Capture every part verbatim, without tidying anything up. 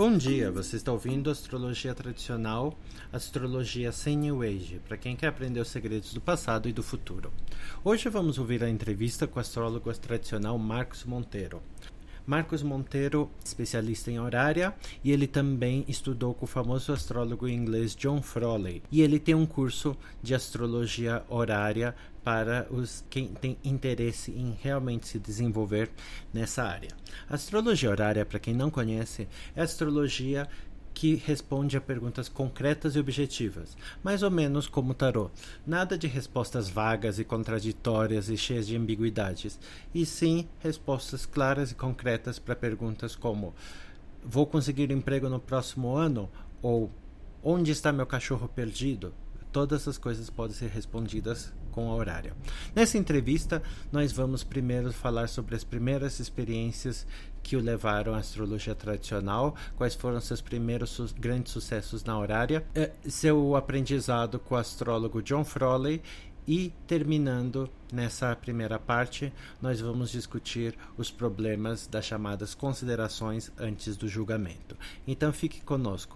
Bom dia, você está ouvindo Astrologia Tradicional, Astrologia sem New Age, para quem quer aprender os segredos do passado e do futuro. Hoje vamos ouvir a entrevista com o astrólogo tradicional Marcos Monteiro. Marcos Monteiro, especialista em horária, e ele também estudou com o famoso astrólogo inglês John Frawley. E ele tem um curso de astrologia horária para os quem tem interesse em realmente se desenvolver nessa área. A astrologia horária, para quem não conhece, é a astrologia que responde a perguntas concretas e objetivas, mais ou menos como o tarô. Nada de respostas vagas e contraditórias e cheias de ambiguidades, e sim respostas claras e concretas para perguntas como: vou conseguir emprego no próximo ano? Ou onde está meu cachorro perdido? Todas essas coisas podem ser respondidas com a horária. Nessa entrevista, nós vamos primeiro falar sobre as primeiras experiências que o levaram à astrologia tradicional, quais foram seus primeiros su- grandes sucessos na horária, eh, seu aprendizado com o astrólogo John Frawley, e terminando nessa primeira parte, nós vamos discutir os problemas das chamadas considerações antes do julgamento. Então fique conosco.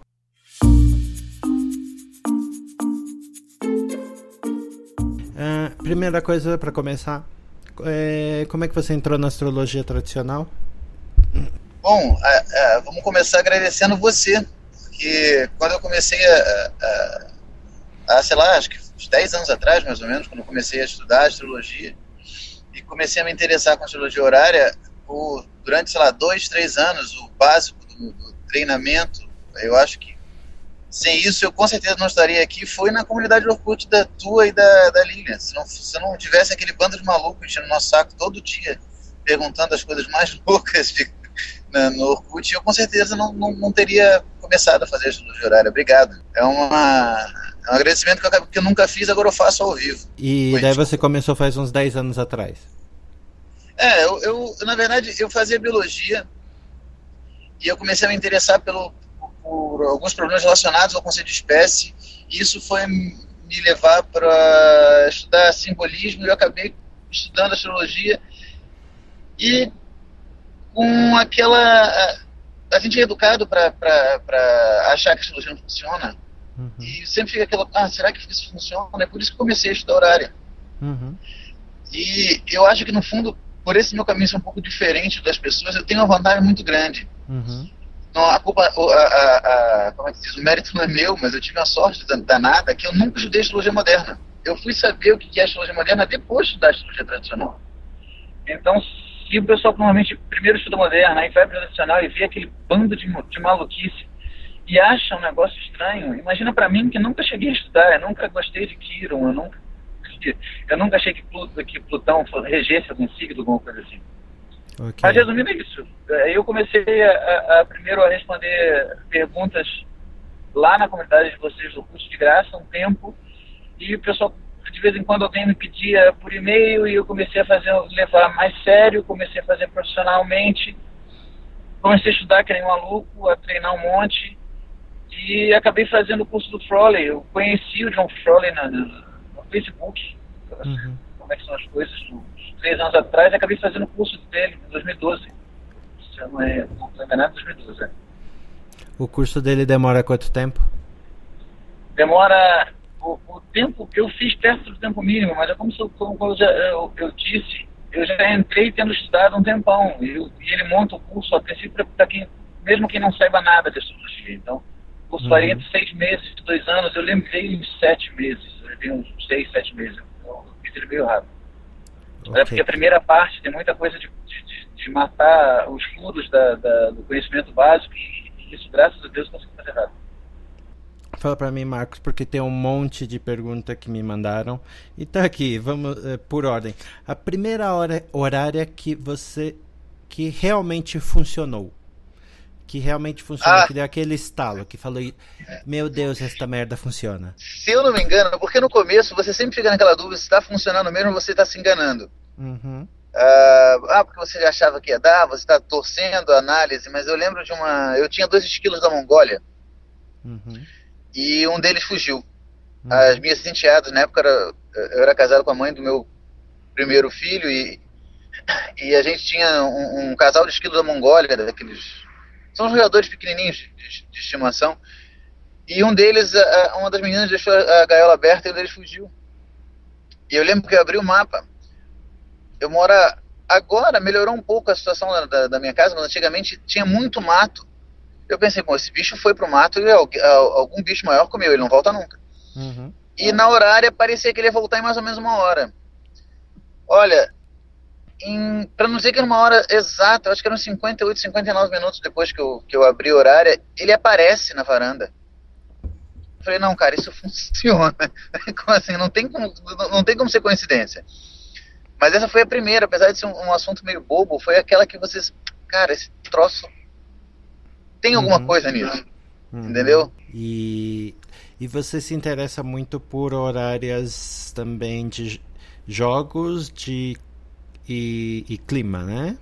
Uh, primeira coisa para começar, é, como é que você entrou na astrologia tradicional? Bom, a, a, vamos começar agradecendo você, porque quando eu comecei a, a, a, sei lá, acho que uns dez anos atrás, mais ou menos, quando eu comecei a estudar astrologia e comecei a me interessar com astrologia horária, o, durante, sei lá, dois, três anos, o básico do, do treinamento, eu acho que sem isso eu com certeza não estaria aqui, foi na comunidade do Orkut da tua e da, da Lilian. Se não, se não tivesse aquele bando de malucos enchendo nosso saco todo dia, perguntando as coisas mais loucas de, na, no Orkut, eu com certeza não, não, não teria começado a fazer astrologia horária. Obrigado. É, uma, é um agradecimento que eu, que eu nunca fiz, agora eu faço ao vivo. E foi, daí desculpa. Você começou faz uns dez anos atrás? É, eu, eu na verdade eu fazia biologia e eu comecei a me interessar pelo por alguns problemas relacionados ao conceito de espécie, e isso foi me levar para estudar simbolismo, e eu acabei estudando astrologia, e com aquela... A gente é educado para achar que a astrologia não funciona, uhum. E sempre fica aquela, ah, será que isso funciona? É por isso que comecei a estudar horária. Uhum. E eu acho que, no fundo, por esse meu caminho ser um pouco diferente das pessoas, eu tenho uma vantagem muito grande. Uhum. Então, a culpa, a, a, a, como é que se diz? O mérito não é meu, mas eu tive uma sorte danada que eu nunca estudei astrologia moderna. Eu fui saber o que é astrologia moderna depois de estudar astrologia tradicional. Então, se o pessoal normalmente primeiro estuda moderna, aí vai para tradicional e vê aquele bando de, de maluquice e acha um negócio estranho, imagina para mim que nunca cheguei a estudar, eu nunca gostei de Quiron, eu nunca, eu nunca achei que, Pluto, que Plutão regesse algum signo, alguma coisa assim. Okay. Mas resumindo é isso, eu comecei a, a, a primeiro a responder perguntas lá na comunidade de vocês do curso de graça, um tempo, e o pessoal, de vez em quando alguém me pedia por e-mail, e eu comecei a fazer, levar mais sério, comecei a fazer profissionalmente, comecei a estudar que nem um maluco, a treinar um monte, e acabei fazendo o curso do Frawley. Eu conheci o John Frawley na, no Facebook, uhum. Como é que são as coisas, uns três anos atrás, e acabei fazendo o curso dele em dois mil e doze. Se eu não é, não estou enganado, dois mil e doze, é. O curso dele demora quanto tempo? Demora o, o tempo que eu fiz perto do tempo mínimo, mas é como, se, como eu, já, eu, eu disse, eu já entrei tendo estudado um tempão, e, eu, e ele monta o curso a princípio para quem, mesmo quem não saiba nada de astrologia. Então, o curso uhum. varia entre seis meses e dois anos, eu lembrei em sete meses, eu levei uns seis, sete meses, então eu fiz ele meio rápido. Okay. É porque a primeira parte tem muita coisa de, de, de matar os furos da, da, do conhecimento básico, e, e isso, graças a Deus, consegui fazer rápido. Fala pra mim, Marcos, porque tem um monte de perguntas que me mandaram. E tá aqui, vamos uh, por ordem. A primeira hora horária que você, que realmente funcionou. Que realmente funcionou, ah. que deu aquele estalo, que falou, meu Deus, esta merda funciona. Se eu não me engano, porque no começo você sempre fica naquela dúvida se está funcionando mesmo ou você está se enganando. Uhum. Uh, ah, porque você achava que ia dar, você está torcendo a análise, mas eu lembro de uma... Eu tinha dois esquilos da Mongólia, uhum. e um deles fugiu. Uhum. As minhas enteadas, na época, era, eu era casado com a mãe do meu primeiro filho, e, e a gente tinha um, um casal de esquilos da Mongólia, daqueles... São jogadores pequenininhos de, de, de estimação. E um deles, a, uma das meninas deixou a gaiola aberta e um deles fugiu. E eu lembro que eu abri o mapa. Eu moro... Agora melhorou um pouco a situação da, da minha casa, mas antigamente tinha muito mato. Eu pensei, bom, esse bicho foi pro mato e algum bicho maior comeu, ele não volta nunca. Uhum. E na horária parecia que ele ia voltar em mais ou menos uma hora. Olha, em, pra não dizer que era uma hora exata, eu acho que eram cinquenta e oito, cinquenta e nove minutos depois que eu, que eu abri a horária, ele aparece na varanda. Eu falei, não, cara, isso funciona. Como assim? Não tem como, não tem como ser coincidência. Mas essa foi a primeira, apesar de ser um, um assunto meio bobo, foi aquela que vocês... Cara, esse troço... Tem alguma uhum. coisa nisso, uhum. entendeu? E, e você se interessa muito por horárias também de jogos de, e, e clima, né?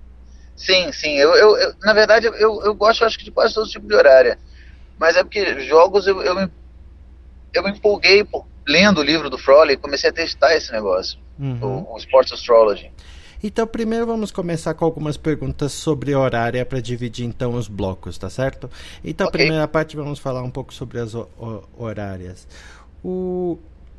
Sim, sim. Eu, eu, eu, na verdade, eu, eu gosto, acho que de quase todo tipo de horária. Mas é porque jogos eu, eu, me, eu me empolguei por, lendo o livro do Frolley e comecei a testar esse negócio. Uhum. O, o Sports Astrology. Então, primeiro vamos começar com algumas perguntas sobre horária para dividir então os blocos, tá certo? Então, okay. A primeira parte vamos falar um pouco sobre as horárias. O,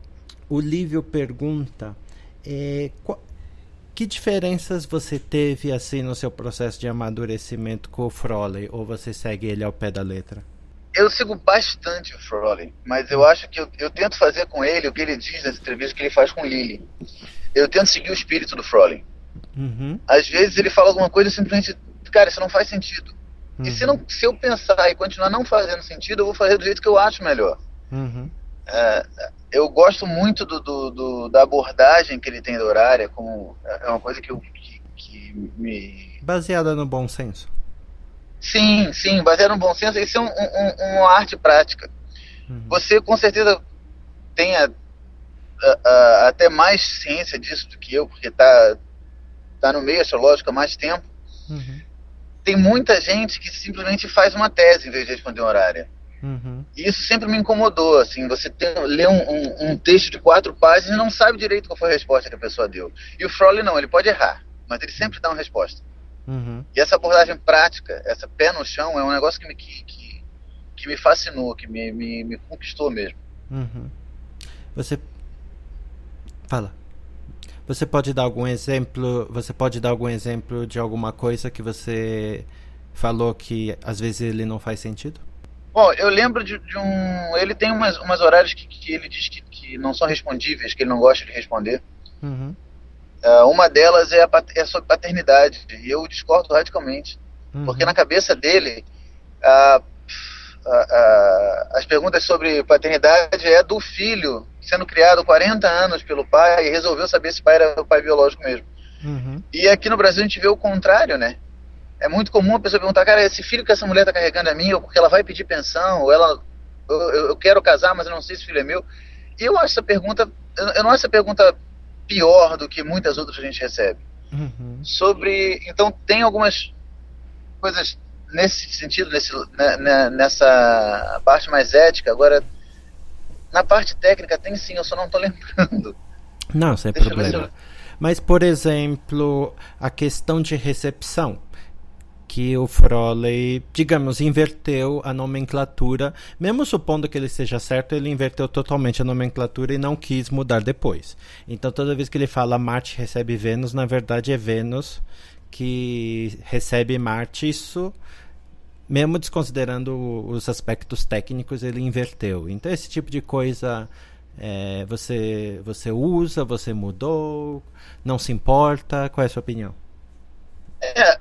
o Lívio pergunta é, qual, que diferenças você teve assim no seu processo de amadurecimento com o Frolley, ou você segue ele ao pé da letra? Eu sigo bastante o Frolley, mas eu acho que eu, eu tento fazer com ele o que ele diz nas entrevistas que ele faz com Lily. Eu tento seguir o espírito do Frolley. Uhum. Às vezes ele fala alguma coisa e simplesmente, cara, isso não faz sentido. Uhum. E se, não, se eu pensar e continuar não fazendo sentido, eu vou fazer do jeito que eu acho melhor. Uhum. É, eu gosto muito do, do, do, da abordagem que ele tem da horária, como é uma coisa que, eu, que, que me... Baseada no bom senso. Sim, sim, baseada no bom senso. Isso é um, um, uma arte prática. Uhum. Você com certeza tem a, a, a, até mais ciência disso do que eu, porque está tá no meio astrológico há mais tempo. Uhum. Tem muita gente que simplesmente faz uma tese em vez de responder uma horária. Uhum. E isso sempre me incomodou, assim, você tem, lê um, um, um texto de quatro páginas e não sabe direito qual foi a resposta que a pessoa deu. E o Frolley não, ele pode errar, mas ele sempre dá uma resposta. Uhum. E essa abordagem prática, essa pé no chão, é um negócio que me, que, que, que me fascinou, que me, me, me conquistou mesmo. Uhum. Você... Fala. Você pode dar algum exemplo, você pode dar algum exemplo de alguma coisa que você falou que às vezes ele não faz sentido? Bom, eu lembro de, de um... Ele tem umas, umas horários que, que ele diz que, que não são respondíveis, que ele não gosta de responder. Uhum. Uh, uma delas é, a, é sobre paternidade, e eu discordo radicalmente. Uhum. Porque na cabeça dele, uh, uh, uh, as perguntas sobre paternidade é do filho sendo criado quarenta anos pelo pai e resolveu saber se o pai era o pai biológico mesmo. Uhum. E aqui no Brasil a gente vê o contrário, né? É muito comum a pessoa perguntar, cara, esse filho que essa mulher tá carregando é meu, porque ela vai pedir pensão, ou ela, eu, eu quero casar, mas eu não sei se o filho é meu. E eu acho essa pergunta, eu não acho essa pergunta pior do que muitas outras que a gente recebe. Uhum. Sobre, então tem algumas coisas nesse sentido, nesse, né, nessa parte mais ética. Agora, na parte técnica tem sim, eu só não tô lembrando. Não, sem Deixa problema. eu... Mas, por exemplo, a questão de recepção, que o Frolley, digamos, inverteu a nomenclatura, mesmo supondo que ele esteja certo, ele inverteu totalmente a nomenclatura e não quis mudar depois. Então, toda vez que ele fala Marte recebe Vênus, na verdade é Vênus que recebe Marte. Isso, mesmo desconsiderando os aspectos técnicos, ele inverteu. Então, esse tipo de coisa é, você, você usa, você mudou, não se importa? Qual é a sua opinião? É...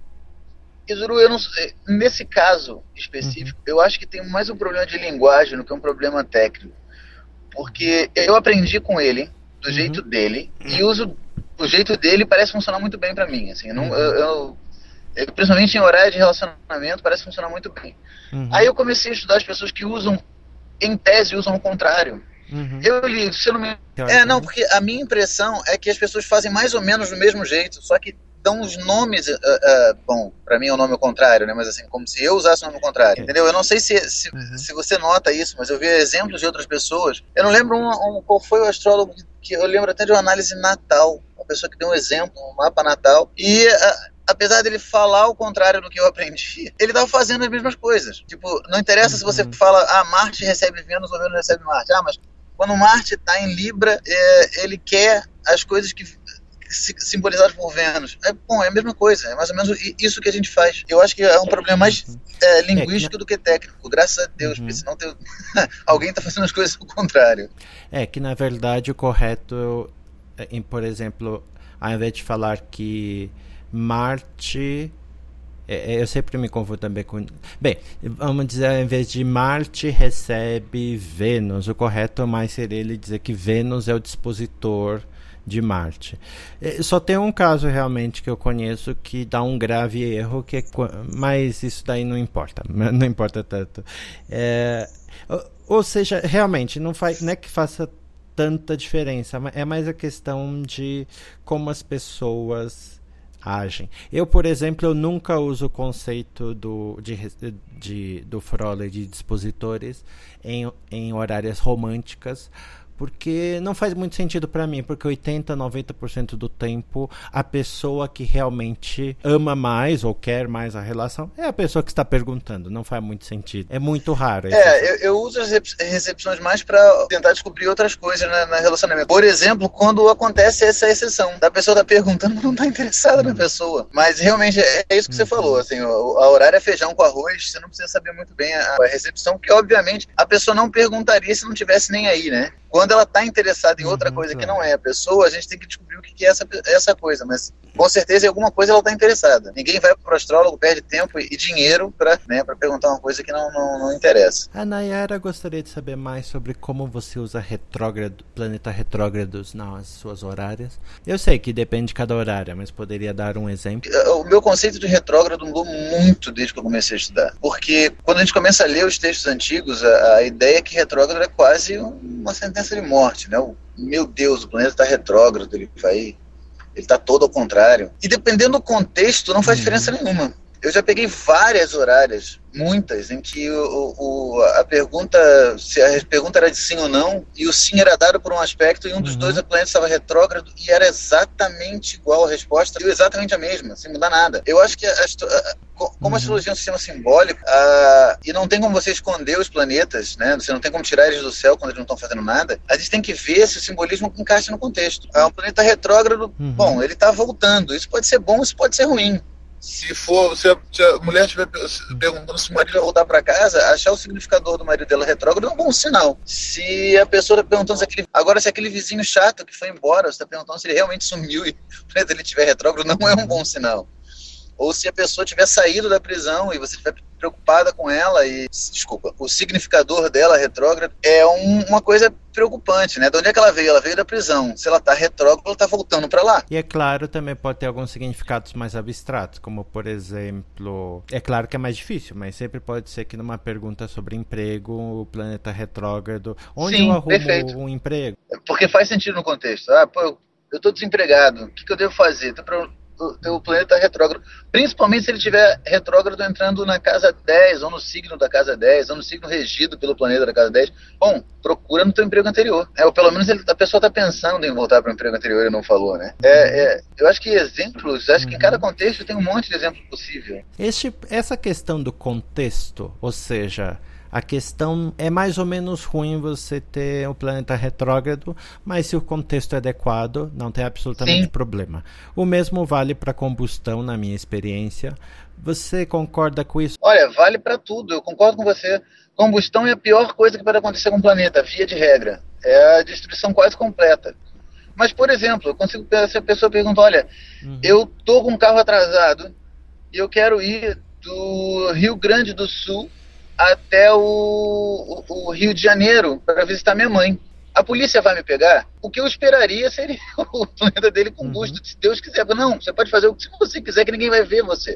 Izuru, eu não sei, nesse caso específico, uhum. eu acho que tem mais um problema de linguagem do que um problema técnico. Porque eu aprendi com ele, do uhum. jeito dele, e uso o jeito dele parece funcionar muito bem pra mim. Assim, não, uhum. eu, eu, eu, principalmente em horário de relacionamento, parece funcionar muito bem. Uhum. Aí eu comecei a estudar as pessoas que usam, em tese, usam o contrário. Uhum. Eu li, se eu não me... É, não, porque a minha impressão é que as pessoas fazem mais ou menos do mesmo jeito, só que dão os nomes, uh, uh, bom, pra mim é o nome ao contrário, né, mas assim, como se eu usasse o nome ao contrário, entendeu? Eu não sei se, se, uhum. se você nota isso, mas eu vi exemplos de outras pessoas. Eu não lembro um, um, qual foi o astrólogo que, que eu lembro até de uma análise natal, uma pessoa que deu um exemplo, um mapa natal, e uh, apesar dele falar o contrário do que eu aprendi, ele estava fazendo as mesmas coisas. Tipo, não interessa se você fala, ah, Marte recebe Vênus ou Vênus recebe Marte. Ah, mas quando Marte está em Libra, é, ele quer as coisas que simbolizadas por Vênus. É, bom, é a mesma coisa, é mais ou menos isso que a gente faz. Eu acho que é um problema mais é, linguístico é, do que técnico, graças a Deus, uhum. porque senão tem... alguém está fazendo as coisas ao contrário. É que, na verdade, o correto, em, por exemplo, ao invés de falar que Marte... Eu sempre me confundo também com... Bem, vamos dizer, ao invés de Marte recebe Vênus, o correto mais seria ele dizer que Vênus é o dispositor de Marte. Só tem um caso realmente que eu conheço que dá um grave erro, que é... mas isso daí não importa, não importa tanto. É... Ou seja, realmente, não, faz... não é que faça tanta diferença, é mais a questão de como as pessoas agem. Eu, por exemplo, eu nunca uso o conceito do, de, de, do Frollo de dispositores em, em horárias românticas, porque não faz muito sentido para mim, porque oitenta, noventa por cento do tempo a pessoa que realmente ama mais ou quer mais a relação é a pessoa que está perguntando, não faz muito sentido, é muito raro. É, eu, eu uso as recepções mais para tentar descobrir outras coisas na, na relacionamento. Por exemplo, quando acontece essa exceção, da pessoa tá perguntando, mas não tá interessada hum. na pessoa, mas realmente é, é isso que hum. você falou, assim, a horário é feijão com arroz, você não precisa saber muito bem a, a recepção, porque obviamente a pessoa não perguntaria se não tivesse nem aí, né? Quando ela está interessada em outra uhum, coisa claro. que não é a pessoa, a gente tem que descobrir o que é essa, essa coisa, mas com certeza em alguma coisa ela está interessada. Ninguém vai para o astrólogo, perde tempo e dinheiro para né, para perguntar uma coisa que não, não, não interessa. A Nayara gostaria de saber mais sobre como você usa retrógrado, planeta retrógrados nas suas horárias. Eu sei que depende de cada horária, mas poderia dar um exemplo? O meu conceito de retrógrado mudou muito desde que eu comecei a estudar, porque quando a gente começa a ler os textos antigos, a, a ideia é que retrógrado é quase uma sentença de morte, né? O, meu Deus, o planeta está retrógrado, ele vai, ele está todo ao contrário. E dependendo do contexto, não faz uhum. diferença nenhuma. Eu já peguei várias horárias, muitas, em que o, o, a pergunta, se a pergunta era de sim ou não, e o sim era dado por um aspecto, e um dos uhum. dois planetas estava retrógrado, e era exatamente igual a resposta, e exatamente a mesma, sem mudar nada. Eu acho que, a, a, como uhum. a astrologia é um sistema simbólico, a, e não tem como você esconder os planetas, né? Você não tem como tirar eles do céu quando eles não estão fazendo nada, a gente tem que ver se o simbolismo encaixa no contexto. Ah, um planeta retrógrado, uhum. bom, ele está voltando, isso pode ser bom, isso pode ser ruim. Se for, se a, se a mulher estiver perguntando se o marido vai voltar para casa, achar o significador do marido dela retrógrado é um bom sinal. Se a pessoa está perguntando se aquele, agora se aquele vizinho chato que foi embora, você está perguntando se ele realmente sumiu e o planeta ele estiver retrógrado, não é um bom sinal. Ou se a pessoa tiver saído da prisão e você estiver preocupada com ela e, desculpa, o significador dela retrógrado é um, uma coisa preocupante, né? De onde é que ela veio? Ela veio da prisão. Se ela está retrógrada, ela está voltando para lá. E é claro, também pode ter alguns significados mais abstratos, como por exemplo, é claro que é mais difícil, mas sempre pode ser que numa pergunta sobre emprego, o planeta retrógrado, onde Sim, eu arrumo perfeito. um emprego? Porque faz sentido no contexto. Ah, pô, eu estou desempregado, o que, que eu devo fazer? Tô pra... o planeta retrógrado, principalmente se ele estiver retrógrado entrando na casa dez, ou no signo da casa dez, ou no signo regido pelo planeta da casa dez, bom, procura no teu emprego anterior, é, ou pelo menos ele, a pessoa está pensando em voltar para o emprego anterior e não falou, né? É, é, eu acho que exemplos, acho que em cada contexto tem um monte de exemplos possível. Este, essa questão do contexto, ou seja, a questão é mais ou menos ruim você ter o planeta retrógrado, mas se o contexto é adequado, não tem absolutamente Sim. problema. O mesmo vale para combustão, na minha experiência. Você concorda com isso? Olha, vale para tudo, eu concordo com você. Combustão é a pior coisa que pode acontecer com o planeta, via de regra. É a destruição quase completa. Mas, por exemplo, eu consigo, se a pessoa pergunta, olha, uhum. eu tô com um carro atrasado e eu quero ir do Rio Grande do Sul até o, o, o Rio de Janeiro para visitar minha mãe. A polícia vai me pegar? O que eu esperaria seria o planeta dele com gosto, uhum. se Deus quiser. Não, você pode fazer o que você quiser, que ninguém vai ver você.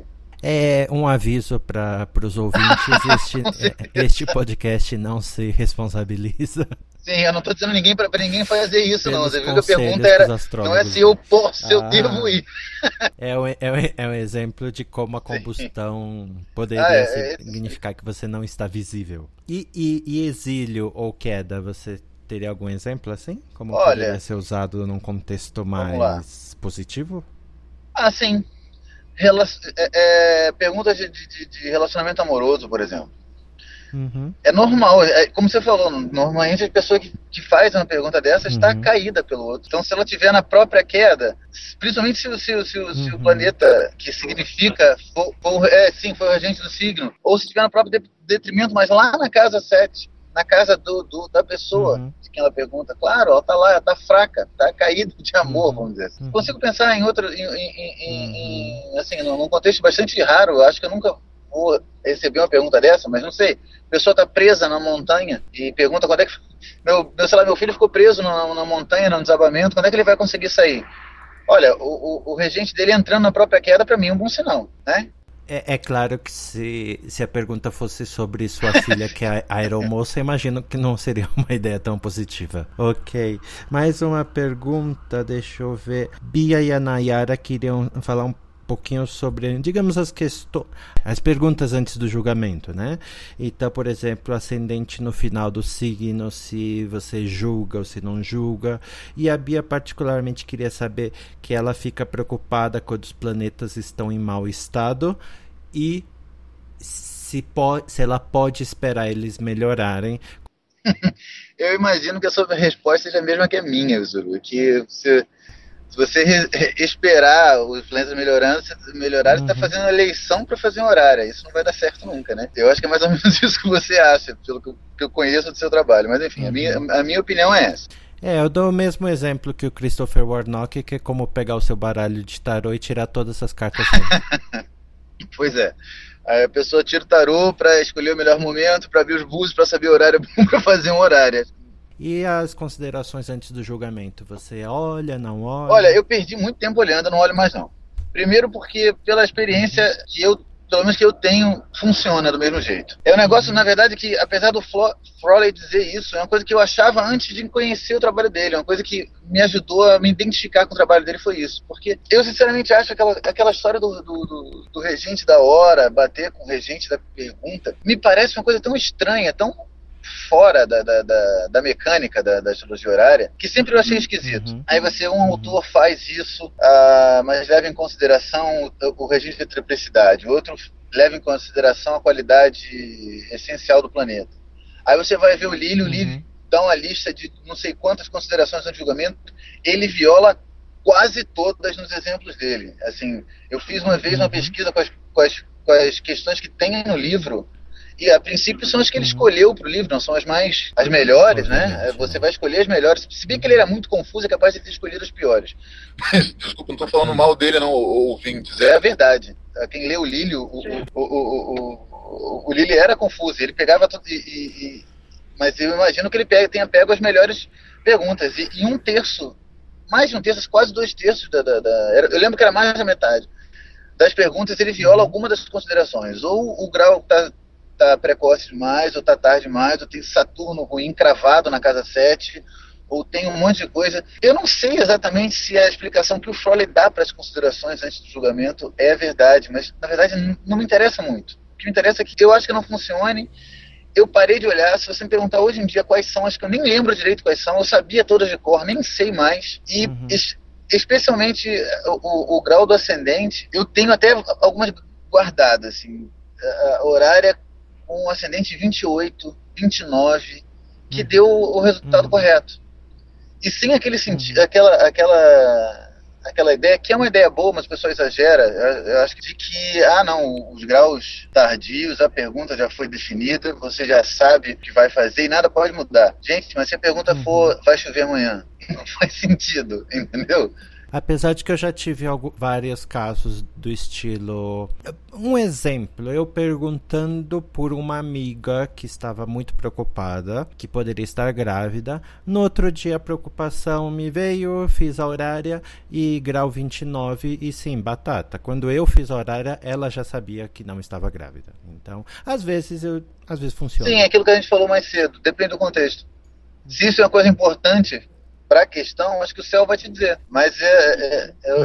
É um aviso para os ouvintes, este, este podcast não se responsabiliza. Sim, eu não estou dizendo ninguém para ninguém fazer isso, não. Você viu que a pergunta era, não é se eu posso, se ah, eu devo ir. É um, é, um, é um exemplo de como a combustão Sim. poderia ah, é, significar é, que você não está visível. E, e, e exílio ou queda, você teria algum exemplo assim? Como Olha, poderia ser usado num contexto mais positivo? Ah, sim. rela é, é, perguntas de, de, de relacionamento amoroso, por exemplo. Uhum. É normal, é, como você falou, normalmente a pessoa que, que faz uma pergunta dessa está uhum. caída pelo outro. Então, se ela tiver na própria queda, principalmente se, se, se, uhum. se o planeta que significa, for, for, é, sim, foi o regente do signo, ou se estiver no próprio detrimento, mas lá na casa sete, na casa do, do, da pessoa uhum. de quem ela pergunta, claro, ela está lá, ela está fraca, está caída de amor, uhum. vamos dizer assim. Uhum. Consigo pensar em outro, em, em, em, uhum. em, assim, num contexto bastante raro, acho que eu nunca vou receber uma pergunta dessa, mas não sei. A pessoa está presa na montanha e pergunta quando é que meu, meu, sei lá, meu filho ficou preso na, na montanha, no desabamento, quando é que ele vai conseguir sair? Olha, o, o, o regente dele entrando na própria queda, para mim é um bom sinal, né? É, é claro que se, se a pergunta fosse sobre sua filha, que é a aeromoça, imagino que não seria uma ideia tão positiva. Ok. Mais uma pergunta, deixa eu ver. Bia e a Nayara queriam falar um pouquinho sobre, digamos, as questões, as perguntas antes do julgamento, né? Então, por exemplo, ascendente no final do signo, se você julga ou se não julga. E a Bia particularmente queria saber que ela fica preocupada quando os planetas estão em mau estado e se, pode, se ela pode esperar eles melhorarem. Eu imagino que a sua resposta seja a mesma que a minha, Zulu, que você... Se você re- re- esperar os planetas melhorando, melhorar, uhum. você está fazendo eleição para fazer um horário. Isso não vai dar certo nunca, né? Eu acho que é mais ou menos isso que você acha, pelo que eu, que eu conheço do seu trabalho. Mas enfim, uhum. a, minha, a minha opinião é essa. É, eu dou o mesmo exemplo que o Christopher Warnock, que é como pegar o seu baralho de tarô e tirar todas as cartas dele. Pois é. Aí a pessoa tira o tarô para escolher o melhor momento, para abrir os búzios, para saber o horário bom para fazer um horário. E as considerações antes do julgamento? Você olha, não olha? Olha, eu perdi muito tempo olhando, eu não olho mais não. Primeiro porque pela experiência que eu, pelo menos que eu tenho, funciona do mesmo jeito. É um negócio, na verdade, que apesar do Frawley dizer isso, é uma coisa que eu achava antes de conhecer o trabalho dele, é uma coisa que me ajudou a me identificar com o trabalho dele, foi isso. Porque eu sinceramente acho aquela, aquela história do, do, do, do regente da hora, bater com o regente da pergunta, me parece uma coisa tão estranha, tão fora da, da, da, da mecânica da, da astrologia horária, que sempre eu achei esquisito. Uhum. Aí você, um uhum. autor faz isso, uh, mas leva em consideração o, o registro de triplicidade, o outro leva em consideração a qualidade essencial do planeta. Aí você vai ver o Lilio, uhum. o Lilio dá uma lista de não sei quantas considerações no julgamento, ele viola quase todas nos exemplos dele. Assim, eu fiz uma vez uma uhum. pesquisa com as, com, as, com as questões que tem no livro, e a princípio são as que ele escolheu para o livro, não são as mais as melhores, né? Você vai escolher as melhores. Se bem que ele era muito confuso, é capaz de ter escolhido as piores. Mas, desculpa, não estou falando mal dele, não, ouvintes. É a verdade. Quem lê o Lilio, o, o, o, o, o Lilio era confuso. Ele pegava tudo. E, e, mas eu imagino que ele pega, tenha pego as melhores perguntas. E, e um terço, mais de um terço, quase dois terços da. da, da era, eu lembro que era mais da metade das perguntas, ele viola alguma das considerações. Ou o grau está. Tá precoce demais, ou tá tarde demais, ou tem Saturno ruim cravado na casa sete, ou tem um monte de coisa. Eu não sei exatamente se a explicação que o Frawley dá para as considerações antes do julgamento é verdade, mas na verdade não me interessa muito. O que me interessa é que eu acho que não funcione. Eu parei de olhar, se você me perguntar hoje em dia quais são, acho que eu nem lembro direito quais são, eu sabia todas de cor, nem sei mais. E uhum. es, especialmente o, o, o grau do ascendente, eu tenho até algumas guardadas, assim, a horária com um ascendente vinte e oito, vinte e nove, que uhum. deu o resultado uhum. correto. E sem aquele sentido, uhum. aquela, aquela, aquela ideia, que é uma ideia boa, mas o pessoal exagera, eu acho que de que, ah não, os graus tardios, a pergunta já foi definida, você já sabe o que vai fazer e nada pode mudar. Gente, mas se a pergunta uhum. for, vai chover amanhã, não faz sentido, entendeu? Apesar de que eu já tive algum, vários casos do estilo... Um exemplo, eu perguntando por uma amiga que estava muito preocupada, que poderia estar grávida. No outro dia a preocupação me veio, fiz a horária e grau vinte e nove e sim, batata. Quando eu fiz a horária, ela já sabia que não estava grávida. Então, às vezes, eu, às vezes funciona. Sim, é aquilo que a gente falou mais cedo, depende do contexto. Se isso é uma coisa importante para a questão, acho que o céu vai te dizer. Mas é, é, eu,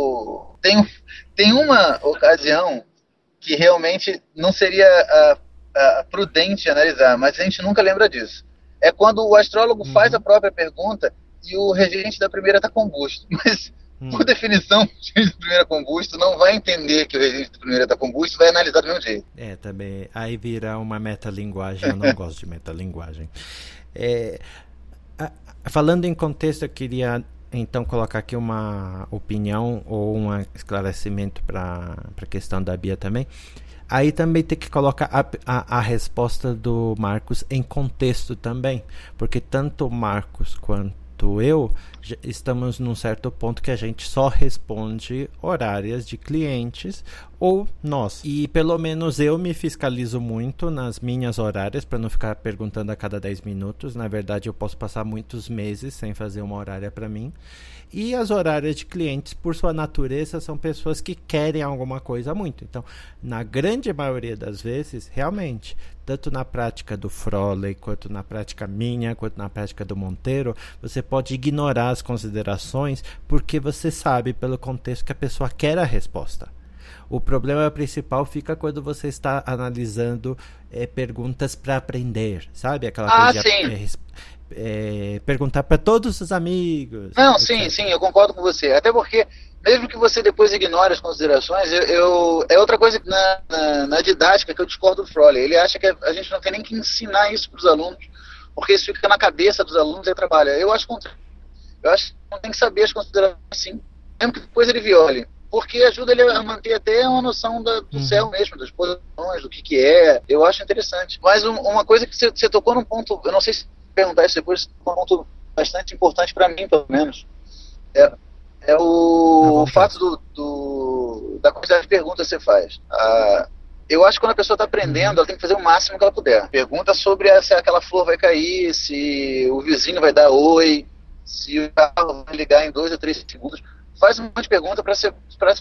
eu tenho, tem uma ocasião que realmente não seria a, a prudente analisar, mas a gente nunca lembra disso. É quando o astrólogo uhum. faz a própria pergunta e o regente da primeira está combusto. Mas hum. por definição, o regime de primeira combusto não vai entender que o regime de primeira está combusto, vai analisar do mesmo jeito. É, também. Aí vira uma metalinguagem. Eu não gosto de metalinguagem. É, a, falando em contexto, eu queria então colocar aqui uma opinião ou um esclarecimento para a questão da Bia também. Aí também tem que colocar a, a, a resposta do Marcos em contexto também, porque tanto o Marcos quanto eu estamos num certo ponto que a gente só responde horárias de clientes ou nós. E pelo menos eu me fiscalizo muito nas minhas horárias para não ficar perguntando a cada dez minutos. Na verdade, eu posso passar muitos meses sem fazer uma horária para mim. E as horárias de clientes, por sua natureza, são pessoas que querem alguma coisa muito. Então, na grande maioria das vezes, realmente, tanto na prática do Frolley, quanto na prática minha, quanto na prática do Monteiro, você pode ignorar as considerações, porque você sabe, pelo contexto, que a pessoa quer a resposta. O problema principal fica quando você está analisando é, perguntas para aprender, sabe? Aquela ah, coisa sim. De, é, é, perguntar para todos os amigos. Não, etcétera. sim, sim, eu concordo com você. Até porque, mesmo que você depois ignore as considerações, eu, eu é outra coisa na, na, na didática que eu discordo do Frolley. Ele acha que a gente não tem nem que ensinar isso para os alunos, porque isso fica na cabeça dos alunos e trabalha. Eu acho que eu acho que não tem que saber as considerações, sim, mesmo que depois ele viole. Porque ajuda ele a manter até uma noção da, do uhum. céu mesmo, das posições, do que que é. Eu acho interessante. Mas um, uma coisa que você, você tocou num ponto, eu não sei se perguntar isso depois, um ponto bastante importante para mim, pelo menos. É, é o, o fato do, do, da quantidade de perguntas que você faz. Ah, eu acho que quando a pessoa está aprendendo, uhum. ela tem que fazer o máximo que ela puder. Pergunta sobre a, se aquela flor vai cair, se o vizinho vai dar oi, se o carro vai ligar em dois ou três segundos. Faz um monte de pergunta para se,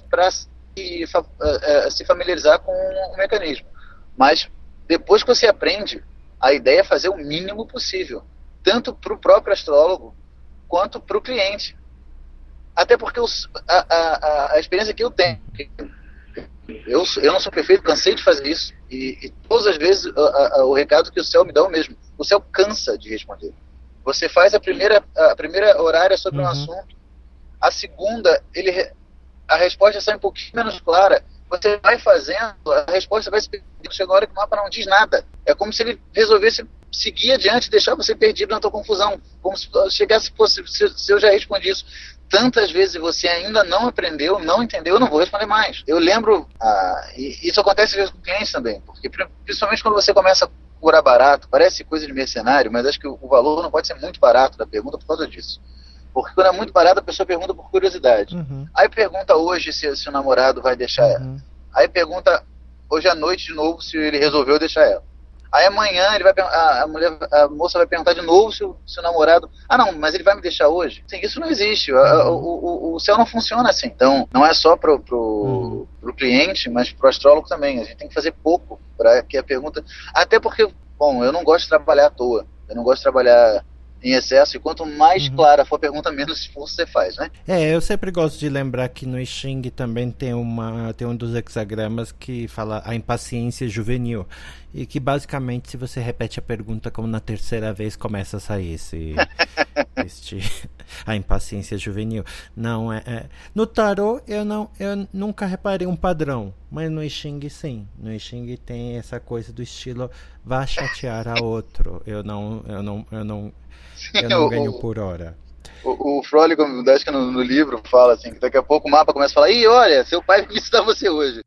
se, uh, se familiarizar com o mecanismo. Mas depois que você aprende, a ideia é fazer o mínimo possível, tanto para o próprio astrólogo quanto para o cliente. Até porque os, a, a, a experiência que eu tenho, eu, eu não sou perfeito, cansei de fazer isso, e, e todas as vezes a, a, o recado que o céu me dá é o mesmo. O céu cansa de responder. Você faz a primeira, a primeira horária sobre uhum. um assunto, a segunda, ele, a resposta sai um pouquinho menos clara. Você vai fazendo, a resposta vai se perdendo. Chega uma hora que o mapa não diz nada. É como se ele resolvesse seguir adiante e deixar você perdido na tua confusão. Como se chegasse, fosse, se, se eu já respondi isso tantas vezes e você ainda não aprendeu, não entendeu, eu não vou responder mais. Eu lembro, ah, e isso acontece às vezes com clientes também, porque principalmente quando você começa a curar barato, parece coisa de mercenário, mas acho que o, o valor não pode ser muito barato da pergunta por causa disso. Porque quando é muito barato, a pessoa pergunta por curiosidade. Uhum. Aí pergunta hoje se, se o namorado vai deixar uhum. ela. Aí pergunta hoje à noite de novo se ele resolveu deixar ela. Aí amanhã ele vai, a, a, mulher, a moça vai perguntar de novo se o, se o namorado... Ah, não, mas ele vai me deixar hoje? Sim, isso não existe. Uhum. O, o, o céu não funciona assim. Então, não é só pro, pro, uhum. pro cliente, mas pro astrólogo também. A gente tem que fazer pouco para que a pergunta... Até porque, bom, eu não gosto de trabalhar à toa. Eu não gosto de trabalhar em excesso, e quanto mais uhum. clara for a pergunta, menos esforço você faz, né? É, eu sempre gosto de lembrar que no I Ching também tem, uma, tem um dos hexagramas que fala a impaciência juvenil, e que basicamente, se você repete a pergunta como na terceira vez, começa a sair esse, este, a impaciência juvenil. Não é, é no tarô eu não eu nunca reparei um padrão, mas no I Ching sim. No I Ching tem essa coisa do estilo vá chatear a outro. Eu não eu não eu não Eu não ganho por hora. O, o Frolley, acho que no, no livro, fala assim, que daqui a pouco o mapa começa a falar, ih, olha, seu pai vai visitar você hoje.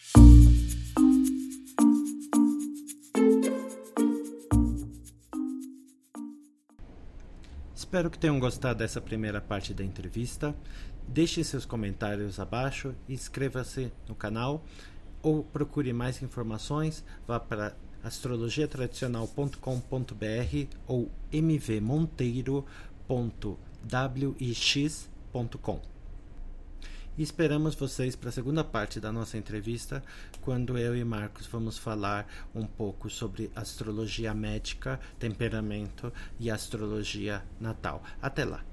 Espero que tenham gostado dessa primeira parte da entrevista. Deixem seus comentários abaixo, inscreva-se no canal ou procure mais informações, vá para astrologia tradicional ponto com ponto b r ou m v monteiro ponto w i x ponto com. E esperamos vocês para a segunda parte da nossa entrevista, quando eu e Marcos vamos falar um pouco sobre astrologia médica, temperamento e astrologia natal. Até lá!